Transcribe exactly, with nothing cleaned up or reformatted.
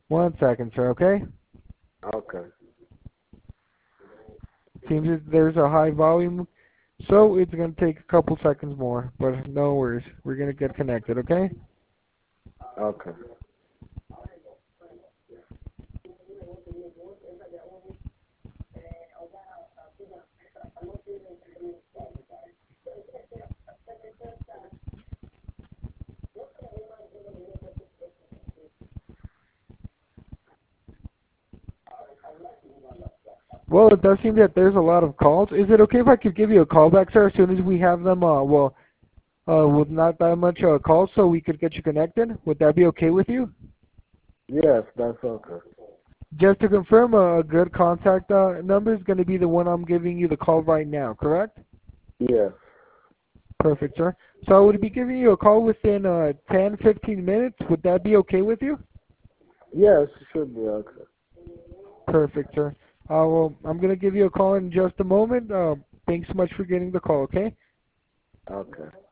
One second, sir, okay? Okay. Seems that there's a high volume, so it's going to take a couple seconds more, but no worries. We're going to get connected, okay? Okay. Well, it does seem that there's a lot of calls. Is it okay if I could give you a call back, sir, as soon as we have them, uh, well, uh, with not that much uh, calls, so we could get you connected? Would that be okay with you? Yes, that's okay. Just to confirm, uh, a good contact uh, number is going to be the one I'm giving you the call right now, correct? Yes. Perfect, sir. So I would be giving you a call within uh, ten, fifteen minutes. Would that be okay with you? Yes, it should be okay. Perfect, sir. Uh, well, I'm going to give you a call in just a moment. Uh, thanks so much for getting the call, okay? Okay.